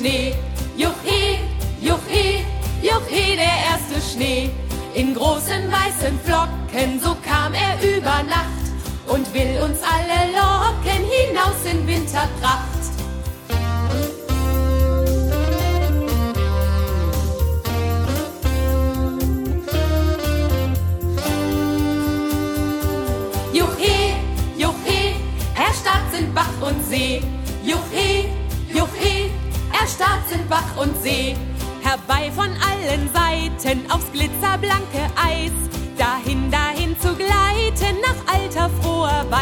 Schnee. Juchhe, juchhe, juchhe, der erste Schnee. In großen weißen Flocken, so kam er über Nacht und will uns alle locken hinaus in Winterpracht. Juchhe, juchhe, erstarrt sind Bach und See. Juchhe, juchhe, erstarrt sind Bach und See. Herbei von allen Seiten aufs glitzerblanke Eis, dahin, dahin zu gleiten nach alter froher